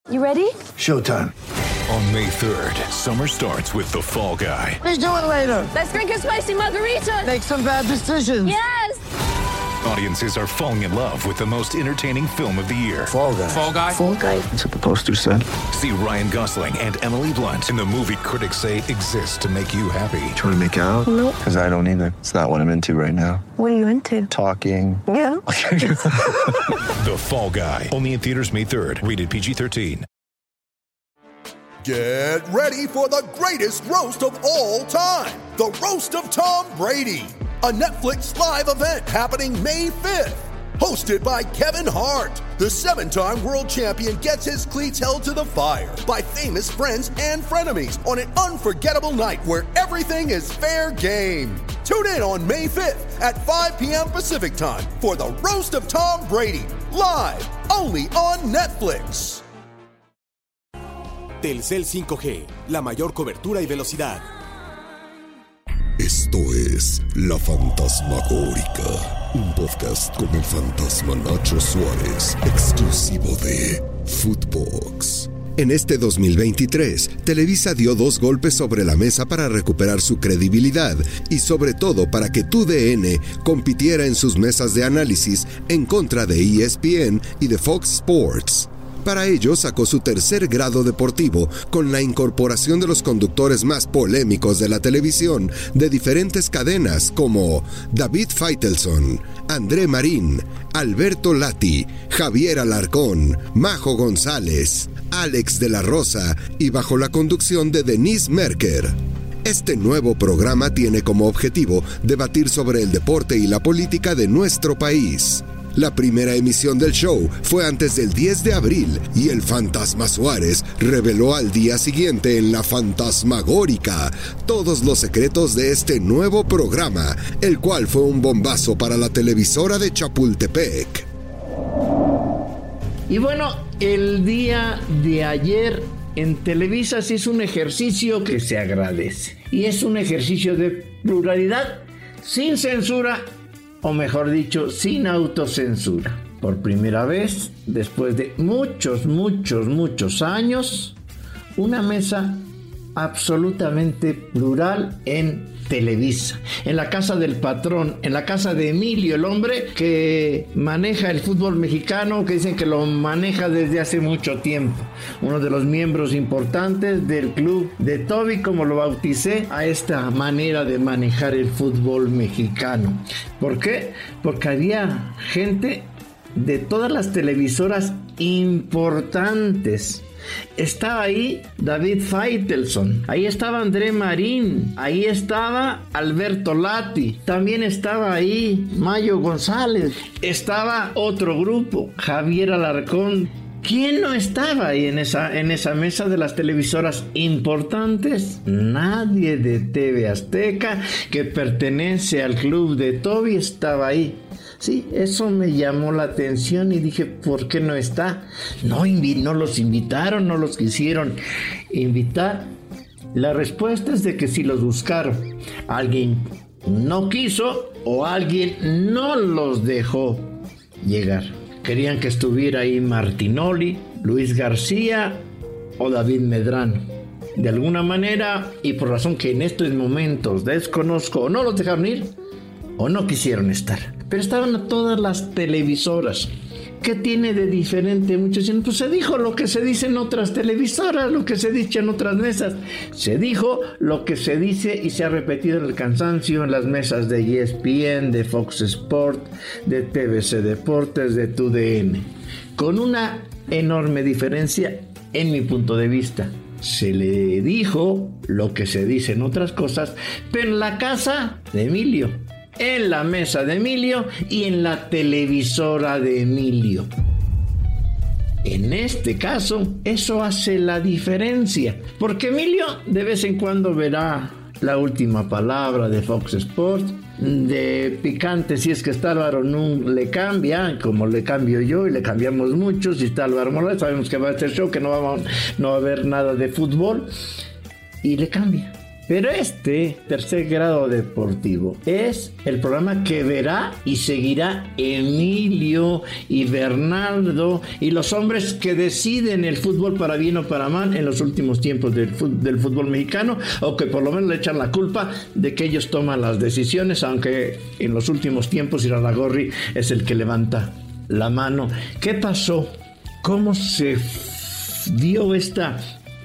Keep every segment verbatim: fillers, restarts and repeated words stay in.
You ready? Showtime. On May third, summer starts with The Fall Guy. Let's do it later. Let's drink a spicy margarita. Make some bad decisions. Yes! Audiences are falling in love with the most entertaining film of the year. Fall Guy. Fall Guy? Fall Guy. That's what the poster said. See Ryan Gosling and Emily Blunt in the movie critics say exists to make you happy. Trying to make it out? Nope. Because I don't either. It's not what I'm into right now. What are you into? Talking. Yeah. The Fall Guy. Only in theaters May third. Rated P G thirteen. Get ready for the greatest roast of all time. The Roast of Tom Brady. A Netflix live event happening May fifth. Hosted by Kevin Hart. The seven-time world champion gets his cleats held to the fire by famous friends and frenemies on an unforgettable night where everything is fair game. Tune in on May fifth at five p.m. Pacific time for the Roast of Tom Brady. Live only on Netflix. Telcel cinco G, la mayor cobertura y velocidad. Esto es La Fantasmagórica, un podcast con el fantasma Nacho Suárez, exclusivo de Footbox. En este dos mil veintitrés, Televisa dio dos golpes sobre la mesa para recuperar su credibilidad y sobre todo para que T U D N compitiera en sus mesas de análisis en contra de E S P N y de Fox Sports. Para ello sacó su tercer grado deportivo con la incorporación de los conductores más polémicos de la televisión de diferentes cadenas como David Faitelson, André Marín, Alberto Lati, Javier Alarcón, Majo González, Alex de la Rosa y bajo la conducción de Denise Merker. Este nuevo programa tiene como objetivo debatir sobre el deporte y la política de nuestro país. La primera emisión del show fue antes del diez de abril y el Fantasma Suárez reveló al día siguiente en La Fantasmagórica todos los secretos de este nuevo programa, el cual fue un bombazo para la televisora de Chapultepec. Y bueno, el día de ayer en Televisa se hizo un ejercicio que se agradece. Y es un ejercicio de pluralidad, sin censura, o mejor dicho, sin autocensura. Por primera vez, después de muchos, muchos, muchos años, una mesa absolutamente plural en Televisa, en la casa del patrón, en la casa de Emilio, el hombre que maneja el fútbol mexicano, que dicen que lo maneja desde hace mucho tiempo, uno de los miembros importantes del club de Toby, como lo bauticé, a esta manera de manejar el fútbol mexicano. ¿Por qué? Porque había gente de todas las televisoras importantes. Estaba ahí David Faitelson, ahí estaba André Marín, ahí estaba Alberto Lati, también estaba ahí Mayo González, estaba otro grupo, Javier Alarcón. ¿Quién no estaba ahí en esa, en esa mesa de las televisoras importantes? Nadie de T V Azteca, que pertenece al club de Toby, estaba ahí. Sí, eso me llamó la atención y dije, ¿por qué no está? No, invi- no los invitaron, no los quisieron invitar. La respuesta es de que sí los buscaron. Alguien no quiso o alguien no los dejó llegar. Querían que estuviera ahí Martinoli, Luis García o David Medrano. De alguna manera, y por razón que en estos momentos desconozco, o no los dejaron ir o no quisieron estar. Pero estaban todas las televisoras. ¿Qué tiene de diferente? Muchos dicen, pues se dijo lo que se dice en otras televisoras, lo que se dice en otras mesas. Se dijo lo que se dice y se ha repetido en el cansancio en las mesas de E S P N, de Fox Sports, de T V C Deportes, de T U D N. Con una enorme diferencia en mi punto de vista. Se le dijo lo que se dice en otras cosas, pero en la casa de Emilio, en la mesa de Emilio y en la televisora de Emilio. En este caso, eso hace la diferencia, porque Emilio de vez en cuando verá La Última Palabra de Fox Sports, de picante, si es que está Álvaro Nun, le cambia, como le cambio yo y le cambiamos mucho. Si está Álvaro Morales, sabemos que va a ser show, que no va, no va a haber nada de fútbol, y le cambia. Pero este Tercer Grado Deportivo es el programa que verá y seguirá Emilio y Bernardo y los hombres que deciden el fútbol para bien o para mal en los últimos tiempos del fútbol, del fútbol mexicano, o que por lo menos le echan la culpa de que ellos toman las decisiones, aunque en los últimos tiempos Irarrágorri es el que levanta la mano. ¿Qué pasó? ¿Cómo se dio esta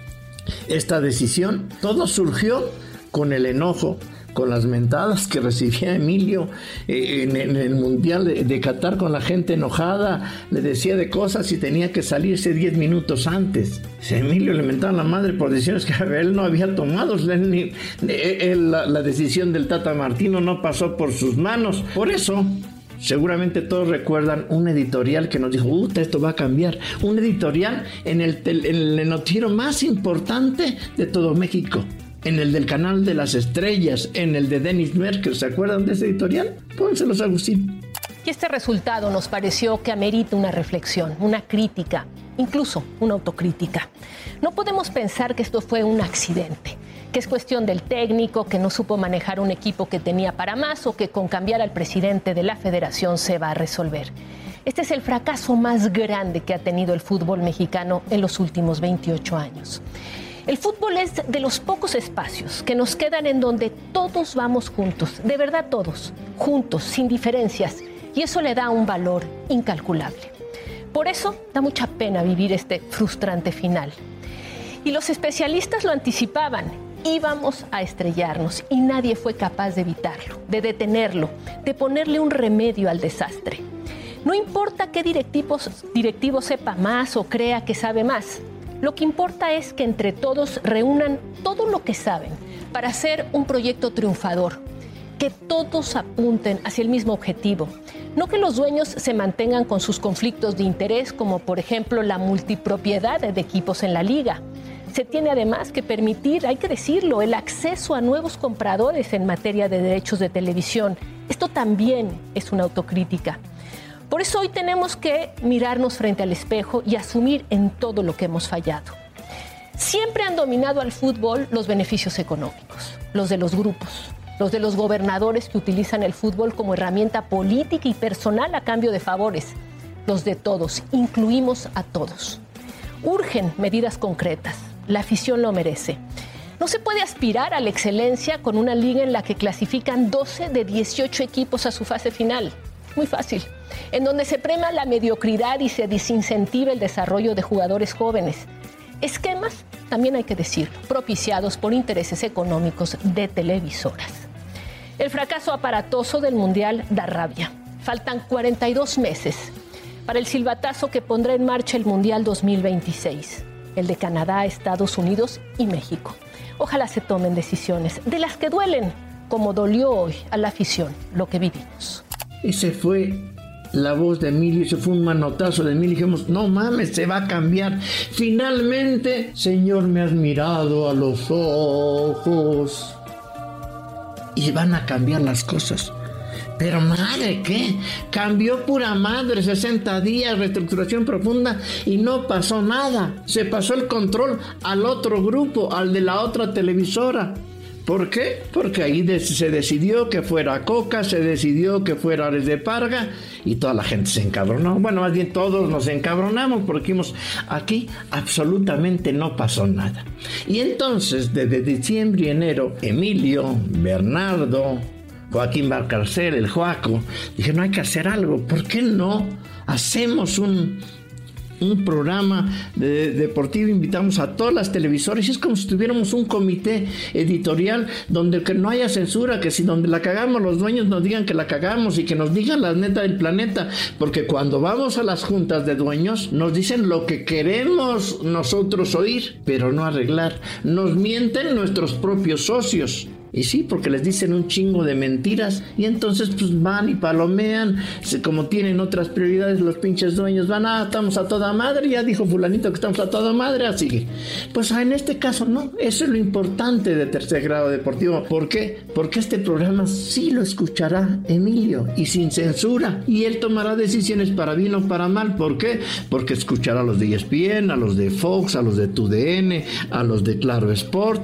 esta decisión? Todo surgió con el enojo, con las mentadas que recibía Emilio eh, en, en el Mundial de, de Qatar, con la gente enojada, le decía de cosas y tenía que salirse diez minutos antes. A Emilio le mentaban la madre por decisiones que él no había tomado. Él, ni, él, la, la decisión del Tata Martino no pasó por sus manos. Por eso, seguramente todos recuerdan un editorial que nos dijo, uh, esto va a cambiar. Un editorial en el, en el noticiero más importante de todo México. En el del Canal de las Estrellas, en el de Dennis Merker. ¿Se acuerdan de ese editorial? Pónselos, Agustín. Y este resultado nos pareció que amerita una reflexión, una crítica, incluso una autocrítica. No podemos pensar que esto fue un accidente, que es cuestión del técnico que no supo manejar un equipo que tenía para más, o que con cambiar al presidente de la federación se va a resolver. Este es el fracaso más grande que ha tenido el fútbol mexicano en los últimos veintiocho años. El fútbol es de los pocos espacios que nos quedan en donde todos vamos juntos, de verdad todos, juntos, sin diferencias, y eso le da un valor incalculable. Por eso da mucha pena vivir este frustrante final. Y los especialistas lo anticipaban, íbamos a estrellarnos y nadie fue capaz de evitarlo, de detenerlo, de ponerle un remedio al desastre. No importa qué directivos, directivo sepa más o crea que sabe más. Lo que importa es que entre todos reúnan todo lo que saben para hacer un proyecto triunfador, que todos apunten hacia el mismo objetivo, no que los dueños se mantengan con sus conflictos de interés, como por ejemplo la multipropiedad de equipos en la liga. Se tiene además que permitir, hay que decirlo, el acceso a nuevos compradores en materia de derechos de televisión. Esto también es una autocrítica. Por eso hoy tenemos que mirarnos frente al espejo y asumir en todo lo que hemos fallado. Siempre han dominado al fútbol los beneficios económicos, los de los grupos, los de los gobernadores que utilizan el fútbol como herramienta política y personal a cambio de favores. Los de todos, incluimos a todos. Urgen medidas concretas, la afición lo merece. No se puede aspirar a la excelencia con una liga en la que clasifican doce de dieciocho equipos a su fase final. Muy fácil. En donde se premia la mediocridad y se desincentiva el desarrollo de jugadores jóvenes. Esquemas, también hay que decirlo, propiciados por intereses económicos de televisoras. El fracaso aparatoso del Mundial da rabia. Faltan cuarenta y dos meses para el silbatazo que pondrá en marcha el Mundial dos mil veintiséis, el de Canadá, Estados Unidos y México. Ojalá se tomen decisiones de las que duelen, como dolió hoy a la afición lo que vivimos. Ese fue la voz de Emilio, ese fue un manotazo de Emilio. Dijimos, no mames, se va a cambiar. Finalmente, Señor, me has mirado a los ojos. Y van a cambiar las cosas. Pero madre, ¿qué? Cambió pura madre, sesenta días, reestructuración profunda y no pasó nada. Se pasó el control al otro grupo, al de la otra televisora. ¿Por qué? Porque ahí de- se decidió que fuera Coca, se decidió que fuera Ares de Parga y toda la gente se encabronó. Bueno, más bien todos nos encabronamos porque dijimos, aquí absolutamente no pasó nada. Y entonces, desde diciembre y enero, Emilio, Bernardo, Joaquín Valcárcel, el Joaco, dije, no hay que hacer algo. ¿Por qué no hacemos un... un programa de, de deportivo, invitamos a todas las televisoras y es como si tuviéramos un comité editorial donde que no haya censura, que si donde la cagamos los dueños nos digan que la cagamos y que nos digan la neta del planeta, porque cuando vamos a las juntas de dueños nos dicen lo que queremos nosotros oír, pero no arreglar. Nos mienten nuestros propios socios. Y sí, porque les dicen un chingo de mentiras y entonces pues van y palomean, como tienen otras prioridades los pinches dueños, van, ah, estamos a toda madre, ya dijo fulanito que estamos a toda madre, así. Pues en este caso no, eso es lo importante de Tercer Grado Deportivo. ¿Por qué? Porque este programa sí lo escuchará Emilio y sin censura y él tomará decisiones para bien o para mal. ¿Por qué? Porque escuchará a los de E S P N, a los de Fox, a los de T U D N, a los de Claro Sport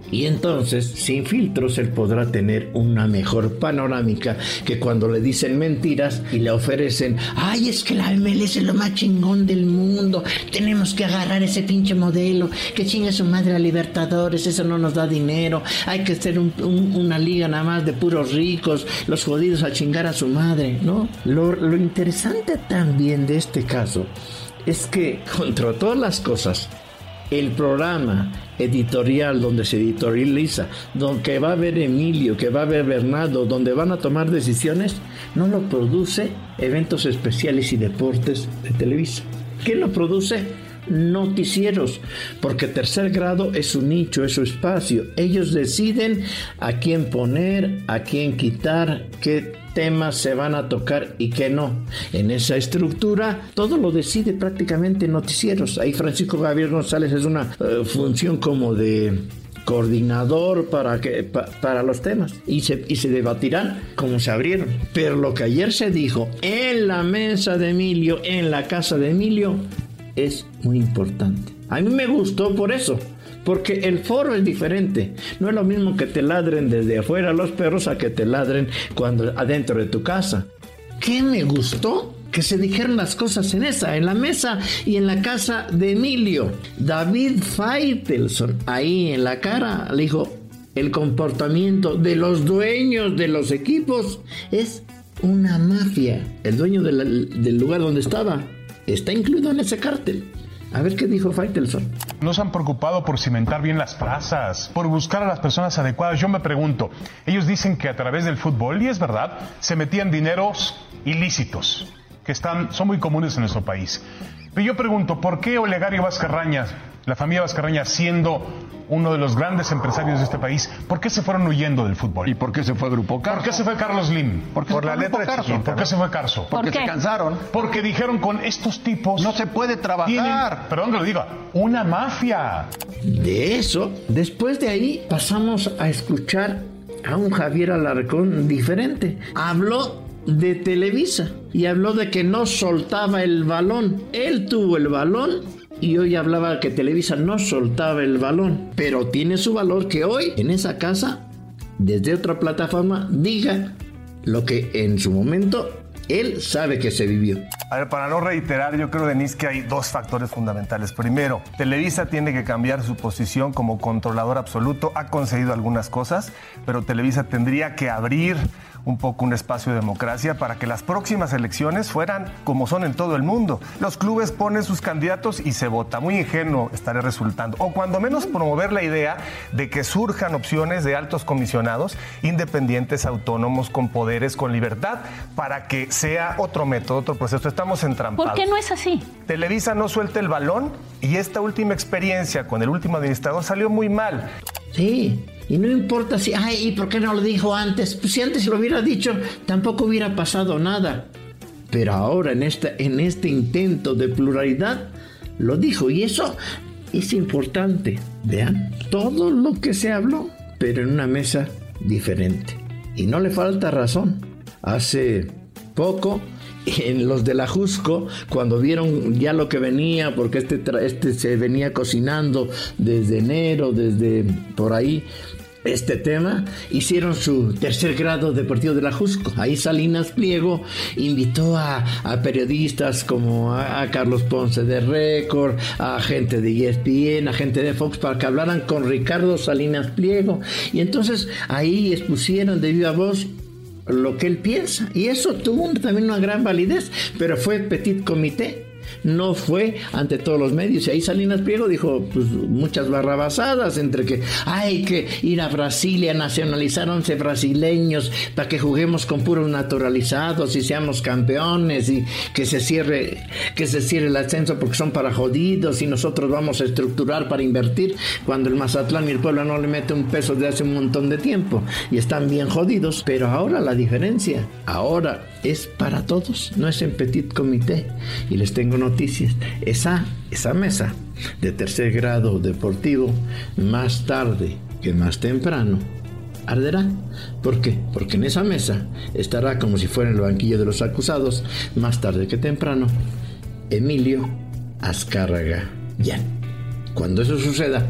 Y entonces, sin filtros, él podrá tener una mejor panorámica que cuando le dicen mentiras y le ofrecen, ay, es que la M L S es lo más chingón del mundo, tenemos que agarrar ese pinche modelo, que chingue su madre a Libertadores, eso no nos da dinero, hay que hacer un, un, una liga nada más de puros ricos, los jodidos a chingar a su madre, ¿no? Lo, lo interesante también de este caso es que, contra todas las cosas, el programa editorial donde se editorializa, donde va a haber Emilio, que va a haber Bernardo, donde van a tomar decisiones, no lo produce Eventos Especiales y Deportes de Televisa. ¿Quién lo produce? Noticieros, porque Tercer Grado es su nicho, es su espacio. Ellos deciden a quién poner, a quién quitar, qué temas se van a tocar y qué no. En esa estructura todo lo decide prácticamente Noticieros. Ahí Francisco Javier González es una uh, función como de coordinador para que pa, para los temas y se, y se debatirán como se abrieron. Pero lo que ayer se dijo en la mesa de Emilio, en la casa de Emilio, es muy importante. A mí me gustó por eso, porque el foro es diferente. No es lo mismo que te ladren desde afuera los perros a que te ladren cuando adentro de tu casa. ¿Qué me gustó? Que se dijeron las cosas en esa, en la mesa y en la casa de Emilio. David Faitelson, ahí en la cara, le dijo, el comportamiento de los dueños de los equipos es una mafia. El dueño de la, del lugar donde estaba está incluido en ese cártel. A ver qué dijo Faitelson. No se han preocupado por cimentar bien las plazas, por buscar a las personas adecuadas. Yo me pregunto, ellos dicen que a través del fútbol, y es verdad, se metían dineros ilícitos, que están, son muy comunes en nuestro país. Pero yo pregunto, ¿por qué Olegario Vázquez, la familia Vázquez, siendo uno de los grandes empresarios de este país, ¿por qué se fueron huyendo del fútbol? ¿Y por qué se fue Grupo Carso? ¿Por qué se fue Carlos Slim? Por la letra chiquita. ¿Por qué se fue Carso? Porque se cansaron. Porque dijeron, con estos tipos no se puede trabajar. Tienen, perdón que lo diga, una mafia. De eso, después de ahí pasamos a escuchar a un Javier Alarcón diferente. Habló de Televisa y habló de que no soltaba el balón. Él tuvo el balón y hoy hablaba que Televisa no soltaba el balón, pero tiene su valor que hoy en esa casa, desde otra plataforma, diga lo que en su momento él sabe que se vivió. A ver, para no reiterar, yo creo, Denise, que hay dos factores fundamentales. Primero, Televisa tiene que cambiar su posición como controlador absoluto. Ha conseguido algunas cosas, pero Televisa tendría que abrir un poco un espacio de democracia para que las próximas elecciones fueran como son en todo el mundo. Los clubes ponen sus candidatos y se vota. Muy ingenuo estaré resultando. O cuando menos promover la idea de que surjan opciones de altos comisionados independientes, autónomos, con poderes, con libertad, para que sea otro método, otro proceso. Estamos entrampados. ¿Por qué no es así? Televisa no suelta el balón y esta última experiencia con el último administrador salió muy mal. Sí. Y no importa si, ay, ¿y por qué no lo dijo antes? Pues si antes lo hubiera dicho, tampoco hubiera pasado nada. Pero ahora en este, en este intento de pluralidad, lo dijo. Y eso es importante. Vean, todo lo que se habló, pero en una mesa diferente. Y no le falta razón. Hace poco, en los de la Jusco, cuando vieron ya lo que venía, porque este, este se venía cocinando desde enero, desde por ahí, este tema, hicieron su tercer grado deportivo de la Jusco. Ahí Salinas Pliego invitó a, a periodistas como a, a Carlos Ponce de Récord, a gente de E S P N, a gente de Fox, para que hablaran con Ricardo Salinas Pliego. Y entonces ahí expusieron de viva voz lo que él piensa. Y eso tuvo también una gran validez, pero fue petit comité. No fue ante todos los medios. Y ahí Salinas Pliego dijo pues, muchas barrabasadas, entre que hay que ir a Brasil y a nacionalizar once brasileños para que juguemos con puros naturalizados y seamos campeones, y que se cierre que se cierre el ascenso porque son para jodidos, y nosotros vamos a estructurar para invertir, cuando el Mazatlán y el Puebla no le mete un peso desde hace un montón de tiempo y están bien jodidos. Pero ahora la diferencia, ahora es para todos, no es en petit comité. Y les tengo noticias, esa, esa mesa de tercer grado deportivo, más tarde que más temprano, arderá. ¿Por qué? Porque en esa mesa estará, como si fuera en el banquillo de los acusados, más tarde que temprano, Emilio Azcárraga Llán. Cuando eso suceda,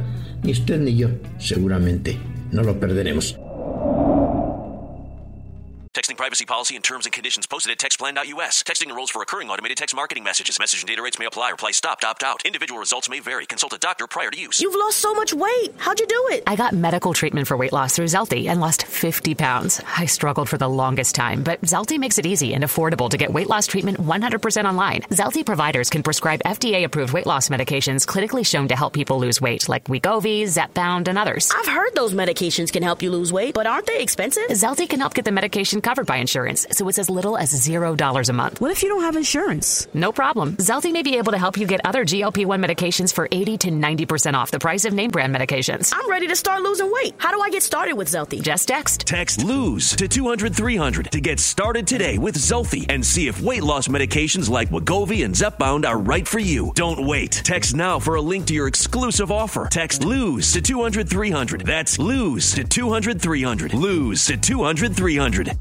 ni usted ni yo, seguramente no lo perderemos. Texting privacy policy and terms and conditions posted at text plan dot U S. Texting enrolls for recurring automated text marketing messages. Message and data rates may apply. Reply stop, opt out. Individual results may vary. Consult a doctor prior to use. You've lost so much weight. How'd you do it? I got medical treatment for weight loss through Zelty and lost fifty pounds. I struggled for the longest time, but Zelty makes it easy and affordable to get weight loss treatment one hundred percent online. Zelty providers can prescribe F D A-approved weight loss medications clinically shown to help people lose weight, like Wegovy, Zepbound, and others. I've heard those medications can help you lose weight, but aren't they expensive? Zelty can help get the medication covered by insurance, so it's as little as zero dollars a month. What if you don't have insurance? No problem. Zelty may be able to help you get other G L P one medications for eighty to ninety percent off the price of name brand medications. I'm ready to start losing weight. How do I get started with Zelty? Just text. Text LOSE to two hundred three hundred to get started today with Zelty and see if weight loss medications like Wegovy and Zepbound are right for you. Don't wait. Text now for a link to your exclusive offer. Text LOSE to two hundred three hundred. That's LOSE to two hundred three hundred. LOSE to two hundred three hundred.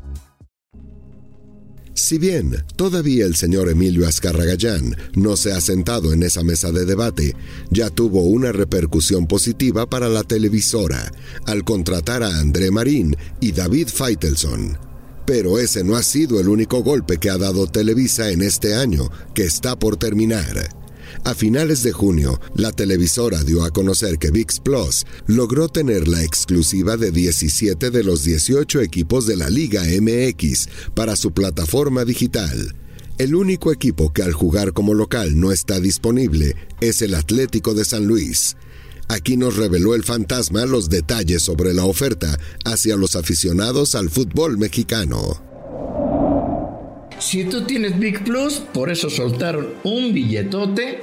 Si bien todavía el señor Emilio Azcarragayán no se ha sentado en esa mesa de debate, ya tuvo una repercusión positiva para la televisora al contratar a André Marín y David Feitelson. Pero ese no ha sido el único golpe que ha dado Televisa en este año, que está por terminar. A finales de junio, la televisora dio a conocer que ViX Plus logró tener la exclusiva de diecisiete de los dieciocho equipos de la Liga M X para su plataforma digital. El único equipo que al jugar como local no está disponible es el Atlético de San Luis. Aquí nos reveló el fantasma los detalles sobre la oferta hacia los aficionados al fútbol mexicano. Si tú tienes ViX Plus, por eso soltaron un billetote,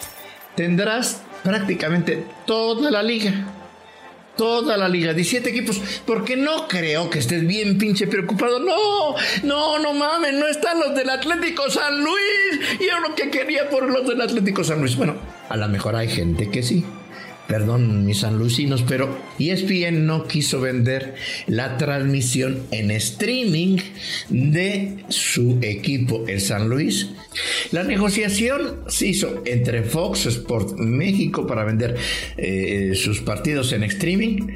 tendrás prácticamente toda la liga. Toda la liga, diecisiete equipos, porque no creo que estés bien pinche preocupado. No, no, no mames, no están los del Atlético San Luis. Yo lo que quería por los del Atlético San Luis. Bueno, a lo mejor hay gente que sí. Perdón, mis sanluisinos, pero E S P N no quiso vender la transmisión en streaming de su equipo, el San Luis. La negociación se hizo entre Fox Sports México para vender eh, sus partidos en streaming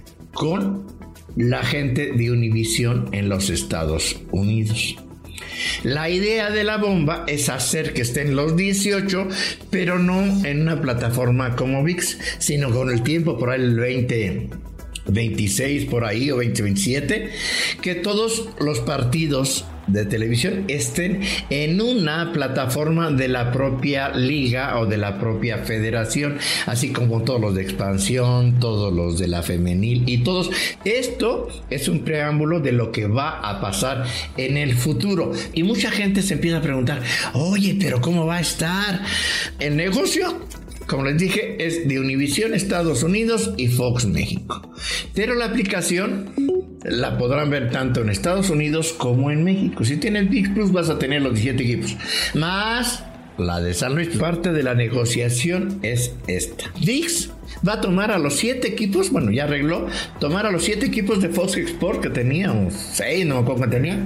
con la gente de Univision en los Estados Unidos. La idea de la bomba es hacer que estén los dieciocho, pero no en una plataforma como ViX, sino con el tiempo, por ahí el veinte veintiséis por ahí o veinte veintisiete, que todos los partidos de televisión estén en una plataforma de la propia liga o de la propia federación, así como todos los de expansión, todos los de la femenil y todos. Esto es un preámbulo de lo que va a pasar en el futuro. Y mucha gente se empieza a preguntar, oye, pero ¿cómo va a estar el negocio? Como les dije, es de Univision Estados Unidos y Fox México. Pero la aplicación la podrán ver tanto en Estados Unidos como en México. Si tienes ViX Plus vas a tener los diecisiete equipos, más la de San Luis. Parte de la negociación es esta. ViX va a tomar a los siete equipos, bueno, ya arregló, tomar a los siete equipos de Fox Sports que tenía, o seis, no me acuerdo que tenía,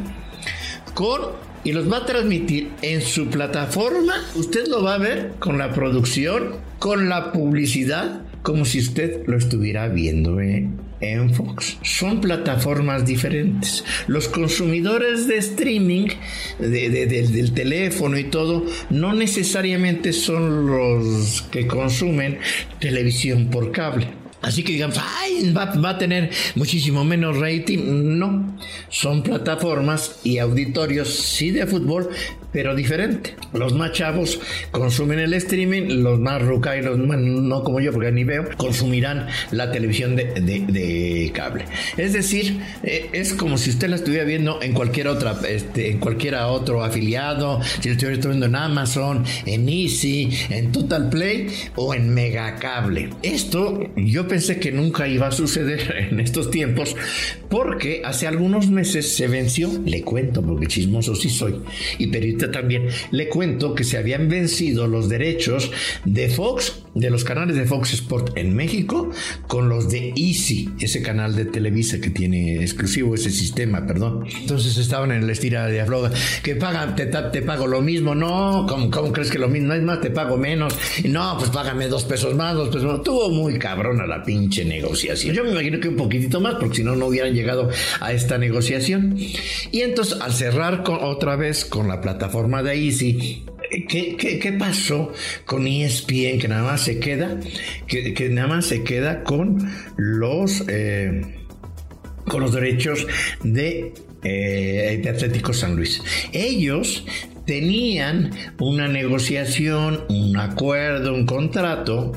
con... y los va a transmitir en su plataforma. Usted lo va a ver con la producción, con la publicidad, como si usted lo estuviera viendo ¿eh? en Fox. Son plataformas diferentes. Los consumidores de streaming, de, de, de, del teléfono y todo, no necesariamente son los que consumen televisión por cable. Así que digamos, ¡ay! Va, va a tener muchísimo menos rating. No, son plataformas y auditorios, sí de fútbol, pero diferente. Los más chavos consumen el streaming, los más rucay, los más, no como yo, porque ni veo, consumirán la televisión de, de, de cable. Es decir, eh, es como si usted la estuviera viendo en cualquier otra, este, en cualquier otro afiliado, si lo estuviera viendo en Amazon, en Easy, en Total Play o en Megacable. Esto yo pensé que nunca iba a suceder en estos tiempos, porque hace algunos meses se venció, le cuento porque chismoso sí soy, y periodista también, le cuento que se habían vencido los derechos de Fox, de los canales de Fox Sport en México, con los de Easy, ese canal de Televisa que tiene exclusivo ese sistema, perdón. Entonces estaban en la estira de afloja, que pagan, te, te pago lo mismo, no, ¿cómo, cómo crees que lo mismo? No es más, te pago menos, no, pues págame dos pesos más, dos pesos más. Tuvo muy cabrona la pinche negociación. Yo me imagino que un poquitito más, porque si no, no hubieran llegado a esta negociación. Y entonces, al cerrar con, otra vez con la plataforma de Easy, ¿Qué, qué, ¿Qué pasó con E S P N? Que nada más se queda, que, que nada más se queda con los, eh, con los derechos de, eh, de Atlético San Luis. Ellos tenían una negociación, un acuerdo, un contrato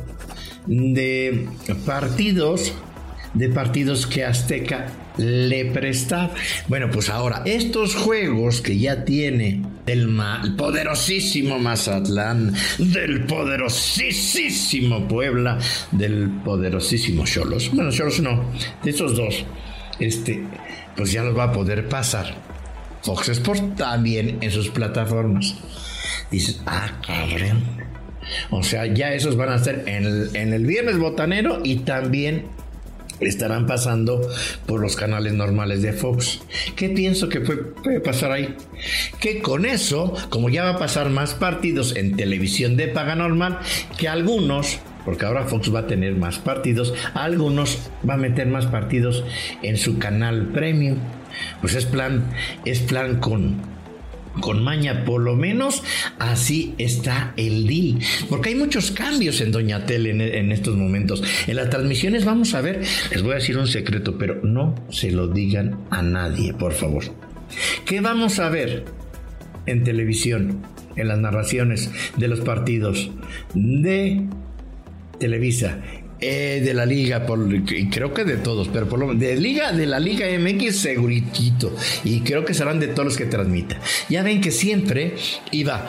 de partidos, de partidos que Azteca le prestaba. Bueno, pues ahora estos juegos que ya tiene del ma- poderosísimo Mazatlán, del poderosísimo Puebla, del poderosísimo Xolos, bueno, Xolos no, de esos dos, este, pues ya los va a poder pasar Fox Sports también en sus plataformas. Dices, ah, cabrón. O sea, ya esos van a estar en el, en el Viernes Botanero y también estarán pasando por los canales normales de Fox. ¿Qué pienso que puede, puede pasar ahí? Que con eso, como ya va a pasar más partidos en televisión de paga normal, que algunos, porque ahora Fox va a tener más partidos, algunos va a meter más partidos en su canal premium. Pues es plan, es plan con con maña, por lo menos así está el deal, porque hay muchos cambios en Doña Tele en, en estos momentos. En las transmisiones vamos a ver, les voy a decir un secreto, pero no se lo digan a nadie, por favor. ¿Qué vamos a ver en televisión, en las narraciones de los partidos de Televisa? Eh, de la liga, por, creo que de todos, pero por lo de liga, de la Liga M X seguritito, y creo que serán de todos los que transmita. Ya ven que siempre iba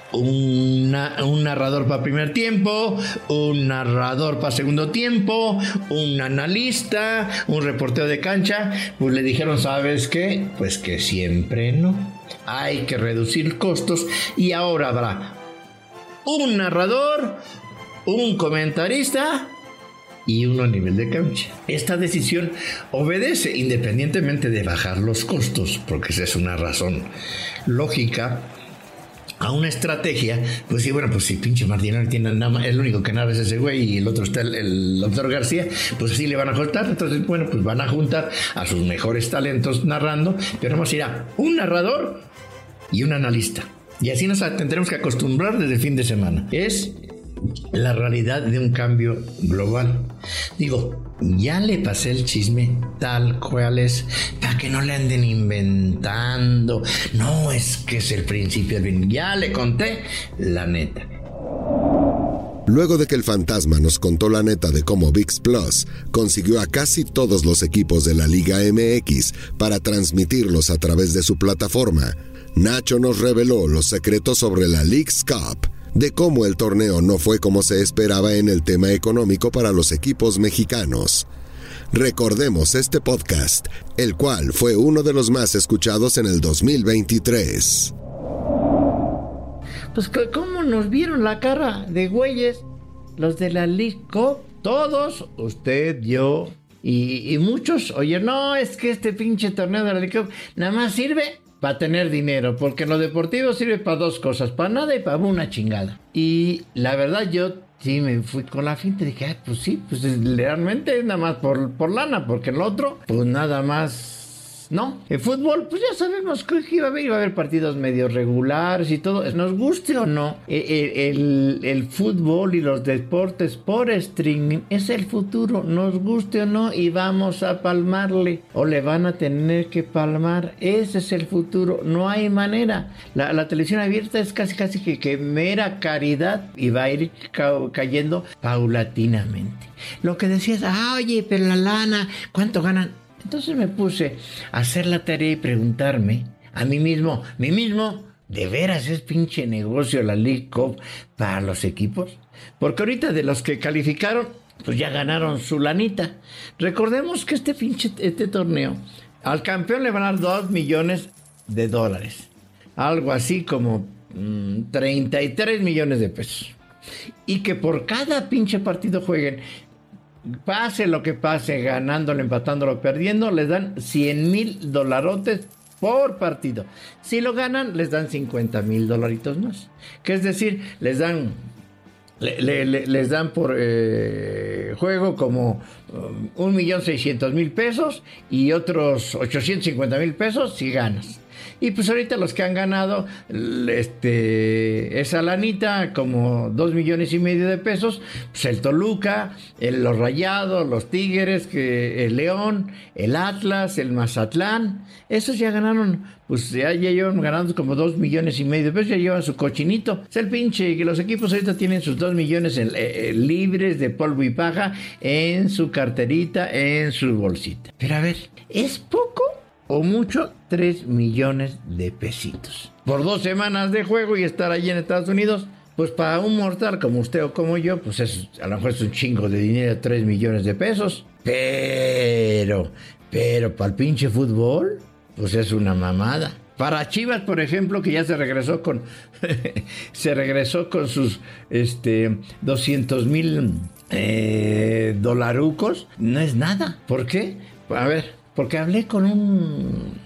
una, un narrador para primer tiempo, un narrador para segundo tiempo, un analista, un reportero de cancha. Pues le dijeron, ¿sabes qué? Pues que siempre no, hay que reducir costos, y ahora habrá un narrador, un comentarista y uno a nivel de cancha. Esta decisión obedece, independientemente de bajar los costos, porque esa es una razón lógica, a una estrategia. Pues sí, bueno, pues si pinche Martinoli tiene nada más, el único que narra es ese güey y el otro está el, el doctor García, pues así le van a juntar. Entonces, bueno, pues van a juntar a sus mejores talentos narrando, pero vamos a ir a un narrador y un analista, y así nos tendremos que acostumbrar desde el fin de semana. Es la realidad de un cambio global. Digo, ya le pasé el chisme tal cual es, para que no le anden inventando. No, es que es el principio del fin. Ya le conté la neta. Luego de que el fantasma nos contó la neta de cómo ViX Plus consiguió a casi todos los equipos de la Liga M X para transmitirlos a través de su plataforma, Nacho nos reveló los secretos sobre la Leagues Cup, de cómo el torneo no fue como se esperaba en el tema económico para los equipos mexicanos. Recordemos este podcast, el cual fue uno de los más escuchados en el dos mil veintitrés. Pues cómo nos vieron la cara de güeyes los de la League Cup, todos, usted, yo y, y muchos. Oye, no, es que este pinche torneo de la League Cup nada más sirve para tener dinero, porque en lo deportivo sirve para dos cosas, para nada y para una chingada. Y la verdad, yo sí me fui con la finta y dije, ay, pues sí, pues realmente es nada más por, por lana, porque en lo otro, pues nada más. No, el fútbol, pues ya sabemos que iba a haber, iba a haber partidos medio regulares y todo, nos guste o no, el, el, el fútbol y los deportes por streaming es el futuro, nos guste o no, y vamos a palmarle, o le van a tener que palmar, ese es el futuro, no hay manera. La, la televisión abierta es casi casi que, que mera caridad y va a ir ca- cayendo paulatinamente. Lo que decías, ah, oye, pero la lana, ¿cuánto ganan? Entonces me puse a hacer la tarea y preguntarme a mí mismo, mí mismo, ¿de veras es pinche negocio la League Cup para los equipos? Porque ahorita de los que calificaron, pues ya ganaron su lanita. Recordemos que este pinche este torneo, al campeón le van a dar dos millones de dólares. Algo así como mmm, treinta y tres millones de pesos. Y que por cada pinche partido jueguen, pase lo que pase, ganándolo, empatándolo, perdiendo, les dan cien mil dolarotes por partido. Si lo ganan, les dan cincuenta mil dolaritos más. Que es decir, les dan, le, le, le, les dan por eh, juego como um, un millón seiscientos mil pesos y otros ochocientos cincuenta mil pesos si ganas. Y pues ahorita los que han ganado este, esa lanita, como dos millones y medio de pesos, pues el Toluca, el, los Rayados, los Tigres, que, el León, el Atlas, el Mazatlán, esos ya ganaron, pues ya, ya llevan ganando como dos millones y medio de pesos, ya llevan su cochinito. Es el pinche, que los equipos ahorita tienen sus dos millones en, eh, libres de polvo y paja en su carterita, en su bolsita. Pero a ver, ¿es poco o mucho? tres millones de pesitos por dos semanas de juego y estar allí en Estados Unidos. Pues para un mortal como usted o como yo, pues es, a lo mejor es un chingo de dinero, tres millones de pesos. Pero, pero para el pinche fútbol, pues es una mamada. Para Chivas, por ejemplo, que ya se regresó con se regresó con sus este doscientos mil eh, dolarucos, no es nada. ¿Por qué? A ver, porque hablé con un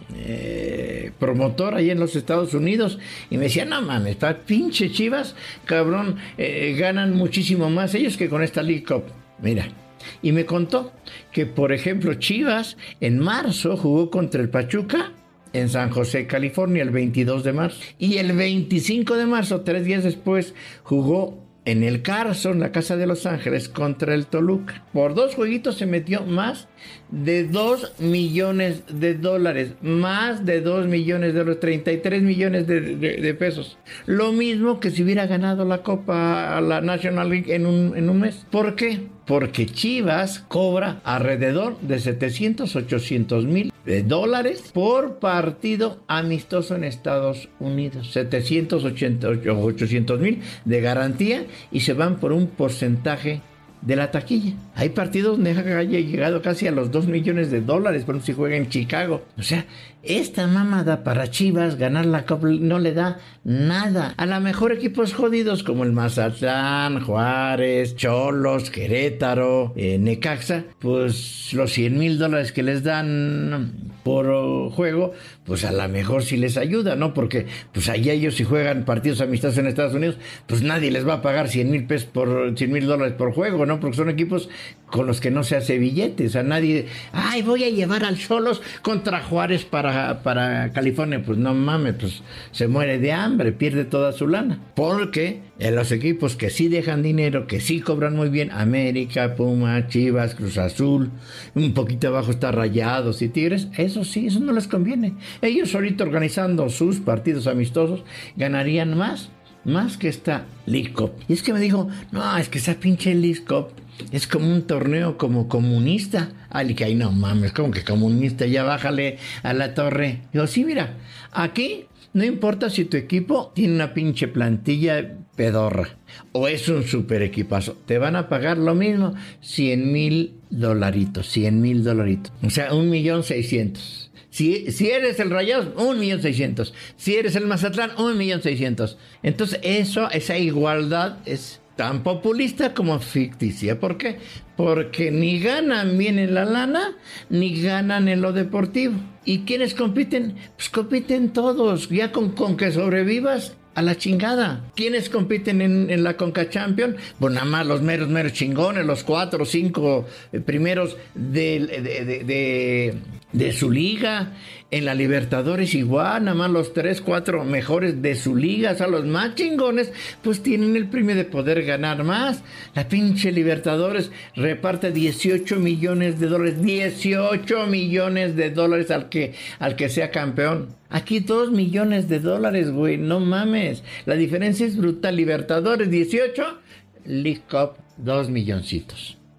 eh, promotor ahí en los Estados Unidos y me decía, no mames, para pinche Chivas, cabrón, eh, ganan muchísimo más ellos que con esta League Cup. Mira, y me contó que, por ejemplo, Chivas en marzo jugó contra el Pachuca en San José, California, el veintidós de marzo. Y el veinticinco de marzo, tres días después, jugó en el Carson, la Casa de Los Ángeles, contra el Toluca. Por dos jueguitos se metió más de dos millones de dólares. Más de dos millones de dólares. treinta y tres millones de, de, de pesos. Lo mismo que si hubiera ganado la Copa, la National League en un, en un mes. ¿Por qué? Porque Chivas cobra alrededor de setecientos, ochocientos mil dólares por partido amistoso en Estados Unidos. setecientos, ochocientos mil de garantía y se van por un porcentaje de la taquilla. Hay partidos donde haya llegado casi a los dos millones de dólares, por ejemplo, si juega en Chicago. O sea, esta mamada para Chivas, ganar la Copa, no le da nada. A lo mejor equipos jodidos como el Mazatlán, Juárez, Cholos, Querétaro, eh, Necaxa, pues los cien mil dólares que les dan por juego, pues a lo mejor sí les ayuda, ¿no? Porque pues allá ellos si juegan partidos amistosos en Estados Unidos, pues nadie les va a pagar cien mil pesos por cien mil dólares por juego, ¿no? Porque son equipos con los que no se hace billetes. O sea, nadie, ay, voy a llevar al Cholos contra Juárez para, para California. Pues no mames, pues se muere de hambre, pierde toda su lana. Porque en los equipos que sí dejan dinero, que sí cobran muy bien, América, Puma, Chivas, Cruz Azul, un poquito abajo está Rayados y Tigres, eso sí, eso no les conviene. Ellos ahorita organizando sus partidos amistosos ganarían más, más que esta League Cup. Y es que me dijo, no, es que esa pinche League Cup es como un torneo como comunista. Ay, que ay, no mames, como que comunista, ya bájale a la torre. Digo, sí, mira, aquí no importa si tu equipo tiene una pinche plantilla pedorra o es un super equipazo, te van a pagar lo mismo, cien mil dolaritos, cien mil dolaritos, o sea, un millón seiscientos. Si, si eres el Rayados, un millón seiscientos. Si eres el Mazatlán, un millón seiscientos. Entonces eso, esa igualdad es tan populista como ficticia. ¿Por qué? Porque ni ganan bien en la lana, ni ganan en lo deportivo. ¿Y quiénes compiten? Pues compiten todos. Ya con, con que sobrevivas, a la chingada. ¿Quiénes compiten en, en la Conca Champions? Pues nada más los meros, meros chingones, los cuatro o cinco eh, primeros de, de, de, de, de su liga. En la Libertadores igual, nada más los tres, cuatro mejores de su liga, o sea, los más chingones, pues tienen el premio de poder ganar más. La pinche Libertadores reparte dieciocho millones de dólares, dieciocho millones de dólares al que, al que sea campeón. Aquí dos millones de dólares, güey, no mames. La diferencia es brutal. Libertadores dieciocho, League Cup dos milloncitos.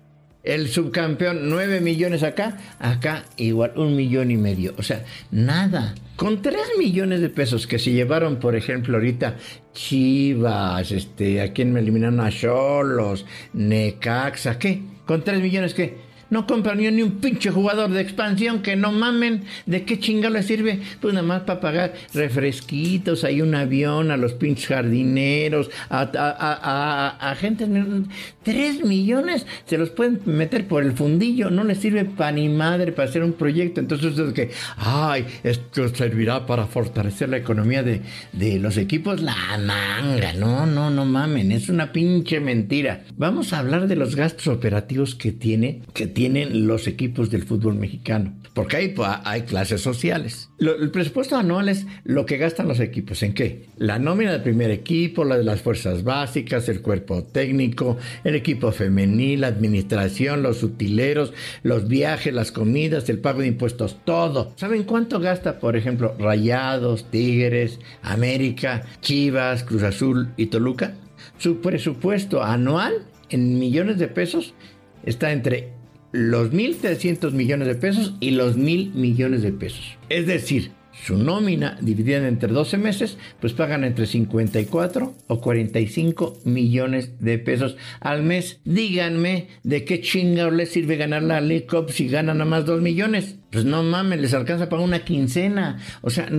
El subcampeón, nueve millones acá, acá igual, un millón y medio. O sea, nada. Con tres millones de pesos que se llevaron, por ejemplo, ahorita Chivas, este, ¿a quién me eliminaron? A Xolos, Necaxa, ¿qué? ¿Con tres millones qué? No compran ni un pinche jugador de expansión, que no mamen. ¿De qué chingado les sirve? Pues nada más para pagar refresquitos, hay un avión, a los pinches jardineros, a, a, a, a, a gente. Tres millones se los pueden meter por el fundillo. No les sirve para ni madre para hacer un proyecto. Entonces es que, ay, esto servirá para fortalecer la economía de, de los equipos. La manga, no, no, no mamen. Es una pinche mentira. Vamos a hablar de los gastos operativos que tiene, que tienen los equipos del fútbol mexicano, porque hay, hay clases sociales. Lo, el presupuesto anual es lo que gastan los equipos. ¿En qué? La nómina del primer equipo, la de las fuerzas básicas, el cuerpo técnico, el equipo femenil, la administración, los utileros, los viajes, las comidas, el pago de impuestos, todo. ¿Saben cuánto gasta, por ejemplo, Rayados, Tigres, América, Chivas, Cruz Azul y Toluca? Su presupuesto anual en millones de pesos está entre los mil trescientos millones de pesos y los mil millones de pesos. Es decir, su nómina dividida entre doce meses, pues pagan entre cincuenta y cuatro o cuarenta y cinco millones de pesos al mes. Díganme, ¿de qué chingados les sirve ganar la League Cup si ganan nada más dos millones? Pues no mames, les alcanza para una quincena. O sea,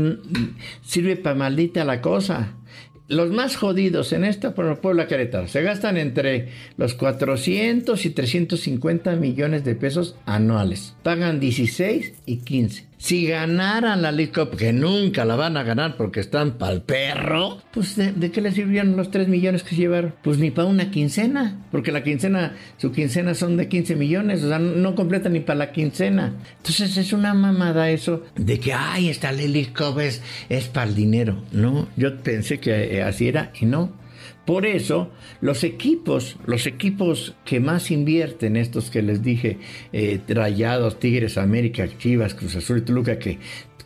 sirve para maldita la cosa. Los más jodidos en esta, por Puebla, Querétaro, se gastan entre los cuatrocientos y trescientos cincuenta millones de pesos anuales. Pagan dieciséis y quince. Si ganaran la League Cup, que nunca la van a ganar porque están pa'l perro, pues ¿de, de qué les sirvieron los tres millones que se llevaron? Pues ni para una quincena, porque la quincena, su quincena son de quince millones, o sea, no completan ni para la quincena. Entonces es una mamada eso de que, ay, esta League Cup es, es para el dinero. No, yo pensé que así era y no. Por eso, los equipos, los equipos que más invierten, estos que les dije, eh, Rayados, Tigres, América, Chivas, Cruz Azul y Toluca, que,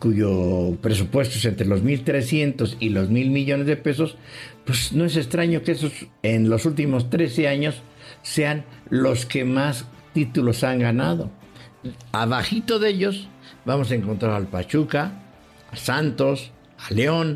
cuyo presupuesto es entre los mil trescientos y los mil millones de pesos, pues no es extraño que esos en los últimos trece años sean los que más títulos han ganado. Abajito de ellos vamos a encontrar al Pachuca, a Santos, a León,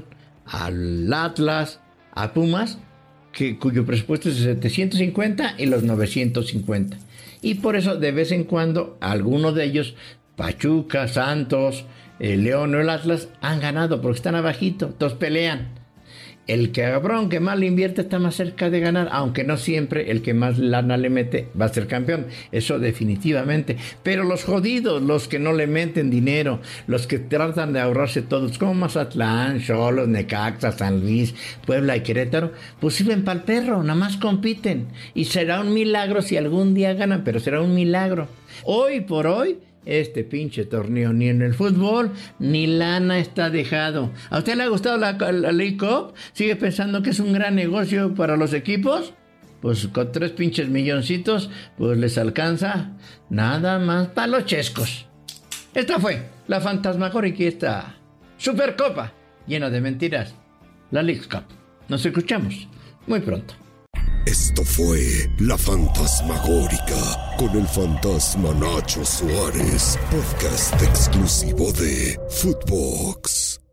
al Atlas, a Pumas, que, cuyo presupuesto es de setecientos cincuenta y los novecientos cincuenta. Y por eso de vez en cuando algunos de ellos, Pachuca, Santos, eh, León o el Atlas, han ganado porque están abajito, todos pelean. El cabrón que más le invierte está más cerca de ganar, aunque no siempre el que más lana le mete va a ser campeón, eso definitivamente. Pero los jodidos, los que no le meten dinero, los que tratan de ahorrarse todos, como Mazatlán, Xolos, Necaxa, San Luis, Puebla y Querétaro, pues sirven para el perro, nada más compiten. Y será un milagro si algún día ganan, pero será un milagro. Hoy por hoy, este pinche torneo ni en el fútbol ni lana está dejado. ¿A usted le ha gustado la, la League Cup? ¿Sigue pensando que es un gran negocio para los equipos? Pues con tres pinches milloncitos, pues les alcanza nada más para los chescos. Esta fue la fantasmagórica y esta Supercopa llena de mentiras, la League Cup. Nos escuchamos muy pronto. Esto fue La Fantasmagórica con el fantasma Nacho Suárez, podcast exclusivo de Footbox.